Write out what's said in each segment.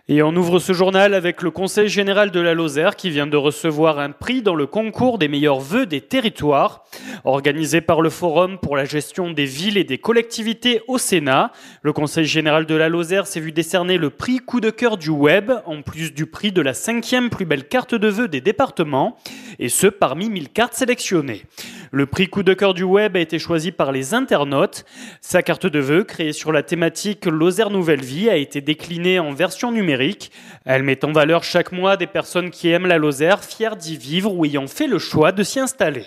Et on ouvre ce journal avec le Conseil général de la Lozère qui vient de recevoir un prix dans le concours des meilleurs vœux des territoires, organisé par le Forum pour la gestion des villes et des collectivités au Sénat. Le Conseil général de la Lozère s'est vu décerner le prix coup de cœur du web, en plus du prix de la 5e plus belle carte de vœux des départements, et ce parmi 1000 cartes sélectionnées. Le prix coup de cœur du web a été choisi par les internautes. Sa carte de vœux, créée sur la thématique Lozère Nouvelle Vie, a été déclinée en version numérique. Elle met en valeur chaque mois des personnes qui aiment la Lozère, fières d'y vivre ou ayant fait le choix de s'y installer.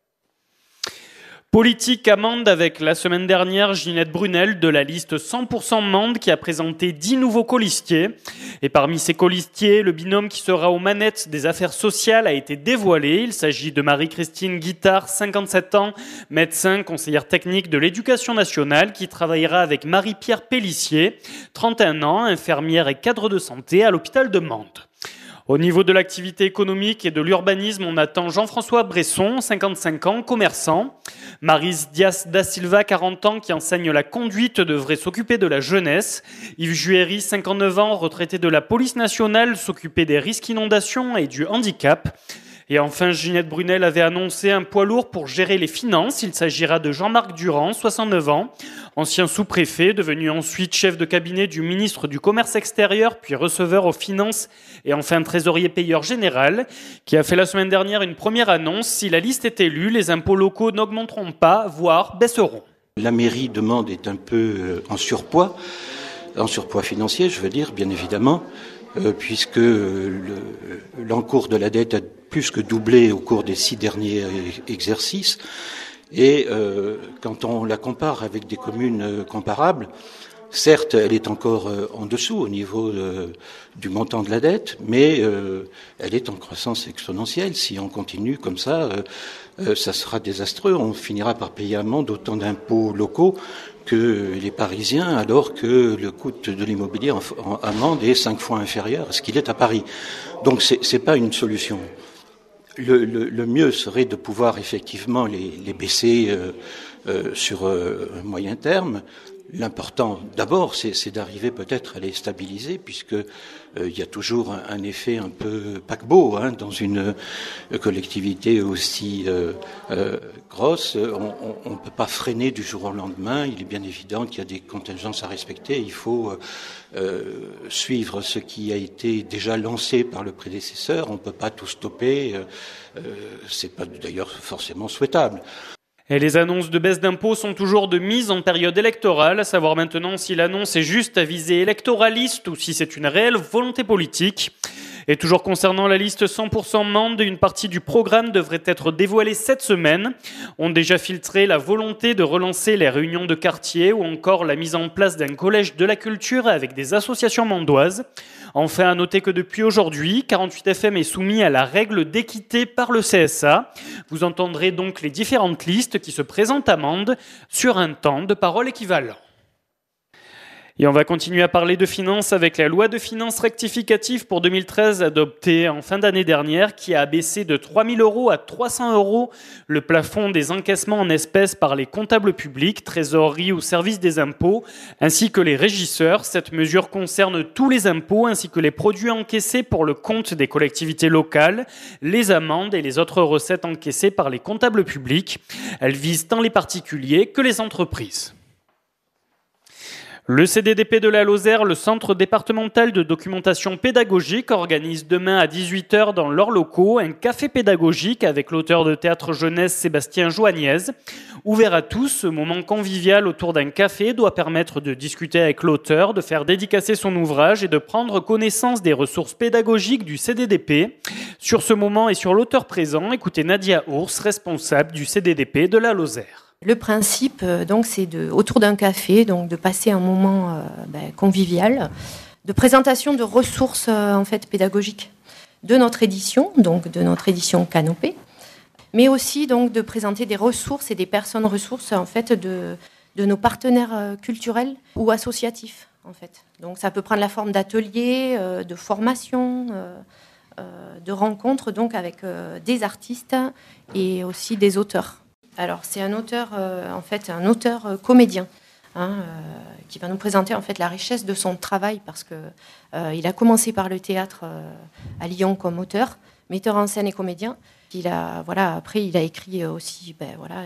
Politique à Mende avec la semaine dernière Ginette Brunel de la liste 100% Mende qui a présenté 10 nouveaux colistiers. Et parmi ces colistiers, le binôme qui sera aux manettes des affaires sociales a été dévoilé. Il s'agit de Marie-Christine Guittard, 57 ans, médecin, conseillère technique de l'Éducation nationale qui travaillera avec Marie-Pierre Pellissier, 31 ans, infirmière et cadre de santé à l'hôpital de Mende. Au niveau de l'activité économique et de l'urbanisme, on attend Jean-François Bresson, 55 ans, commerçant. Maryse Dias da Silva, 40 ans, qui enseigne la conduite, devrait s'occuper de la jeunesse. Yves Juéry, 59 ans, retraité de la police nationale, s'occuper des risques inondations et du handicap. Et enfin, Ginette Brunel avait annoncé un poids lourd pour gérer les finances. Il s'agira de Jean-Marc Durand, 69 ans, ancien sous-préfet, devenu ensuite chef de cabinet du ministre du Commerce extérieur, puis receveur aux finances et enfin trésorier payeur général, qui a fait la semaine dernière une première annonce. Si la liste est élue, les impôts locaux n'augmenteront pas, voire baisseront. La mairie de Mende est un peu en surpoids financier, je veux dire, bien évidemment, puisque l'encours de la dette a plus que doublé au cours des 6 derniers exercices. Et quand on la compare avec des communes comparables, certes, elle est encore en dessous au niveau du montant de la dette, mais elle est en croissance exponentielle. Si on continue comme ça, ça sera désastreux. On finira par payer à Mende autant d'impôts locaux que les Parisiens, alors que le coût de l'immobilier à Mende est 5 fois inférieur à ce qu'il est à Paris. Donc c'est pas une solution. Le mieux serait de pouvoir effectivement les baisser sur moyen terme. L'important, d'abord, c'est d'arriver peut-être à les stabiliser, puisque il y a toujours un effet un peu paquebot dans une collectivité aussi grosse. On ne peut pas freiner du jour au lendemain. Il est bien évident qu'il y a des contingences à respecter. Il faut suivre ce qui a été déjà lancé par le prédécesseur. On ne peut pas tout stopper. C'est pas d'ailleurs forcément souhaitable. Et les annonces de baisse d'impôts sont toujours de mise en période électorale, à savoir maintenant si l'annonce est juste à visée électoraliste ou si c'est une réelle volonté politique. Et toujours concernant la liste 100% Mende, une partie du programme devrait être dévoilée cette semaine. On a déjà filtré la volonté de relancer les réunions de quartier ou encore la mise en place d'un collège de la culture avec des associations mendoises. Enfin, à noter que depuis aujourd'hui, 48FM est soumis à la règle d'équité par le CSA. Vous entendrez donc les différentes listes qui se présentent à Mende sur un temps de parole équivalent. Et on va continuer à parler de finances avec la loi de finances rectificative pour 2013 adoptée en fin d'année dernière qui a abaissé de 3 000 € à 300 € le plafond des encaissements en espèces par les comptables publics, trésorerie ou services des impôts, ainsi que les régisseurs. Cette mesure concerne tous les impôts ainsi que les produits encaissés pour le compte des collectivités locales, les amendes et les autres recettes encaissées par les comptables publics. Elle vise tant les particuliers que les entreprises. Le CDDP de la Lozère, le Centre départemental de documentation pédagogique, organise demain à 18h dans leurs locaux un café pédagogique avec l'auteur de théâtre jeunesse Sébastien Joagnez. Ouvert à tous, ce moment convivial autour d'un café doit permettre de discuter avec l'auteur, de faire dédicacer son ouvrage et de prendre connaissance des ressources pédagogiques du CDDP. Sur ce moment et sur l'auteur présent, écoutez Nadia Ours, responsable du CDDP de la Lozère. Le principe, donc, c'est autour d'un café, donc de passer un moment convivial, de présentation de ressources pédagogiques de notre édition, donc de notre édition Canopée, mais aussi donc de présenter des ressources et des personnes ressources de nos partenaires culturels ou associatifs Donc ça peut prendre la forme d'ateliers, de formations, de rencontres donc avec des artistes et aussi des auteurs. Alors c'est un auteur comédien. qui va nous présenter en fait la richesse de son travail, parce que il a commencé par le théâtre à Lyon comme auteur, metteur en scène et comédien. Après il a écrit aussi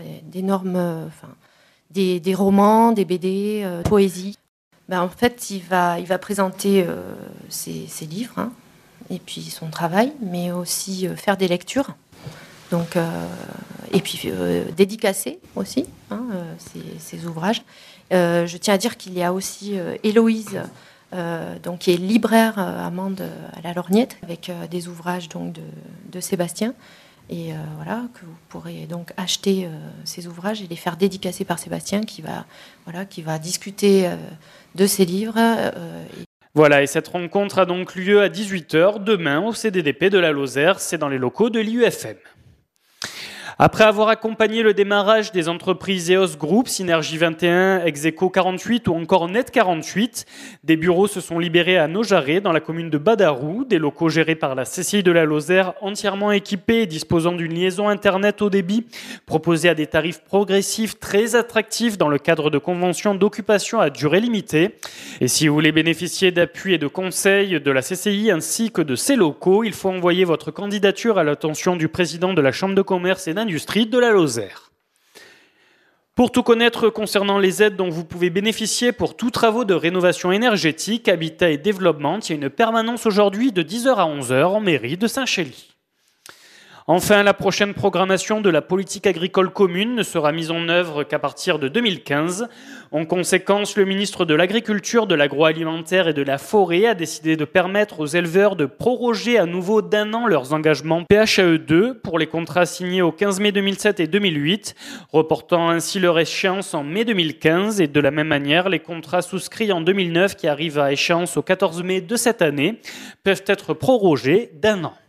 des romans, des BD, poésie. En fait, il va présenter ses livres, et puis son travail, mais aussi faire des lectures. Donc, et puis dédicacer aussi ses ouvrages. Je tiens à dire qu'il y a aussi Héloïse, qui est libraire amende à la Lorgnette, avec des ouvrages donc de Sébastien. Et que vous pourrez donc acheter ces ouvrages et les faire dédicacer par Sébastien, qui va discuter de ses livres. Voilà, et cette rencontre a donc lieu à 18h demain au CDDP de la Lozère, c'est dans les locaux de l'IUFM. Après avoir accompagné le démarrage des entreprises EOS Group, Synergie 21, Execo 48 ou encore Net 48, des bureaux se sont libérés à Nojaré, dans la commune de Badarou, des locaux gérés par la CCI de la Lozère, entièrement équipés et disposant d'une liaison Internet haut débit, proposée à des tarifs progressifs très attractifs dans le cadre de conventions d'occupation à durée limitée. Et si vous voulez bénéficier d'appui et de conseils de la CCI ainsi que de ses locaux, il faut envoyer votre candidature à l'attention du président de la Chambre de commerce et d'industrie de la Lozère. Pour tout connaître concernant les aides dont vous pouvez bénéficier pour tous travaux de rénovation énergétique, habitat et développement, il y a une permanence aujourd'hui de 10h à 11h en mairie de Saint-Chély. Enfin, la prochaine programmation de la politique agricole commune ne sera mise en œuvre qu'à partir de 2015. En conséquence, le ministre de l'Agriculture, de l'Agroalimentaire et de la Forêt a décidé de permettre aux éleveurs de proroger à nouveau d'1 an leurs engagements PHAE2 pour les contrats signés au 15 mai 2007 et 2008, reportant ainsi leur échéance en mai 2015. Et de la même manière, les contrats souscrits en 2009 qui arrivent à échéance au 14 mai de cette année peuvent être prorogés d'1 an.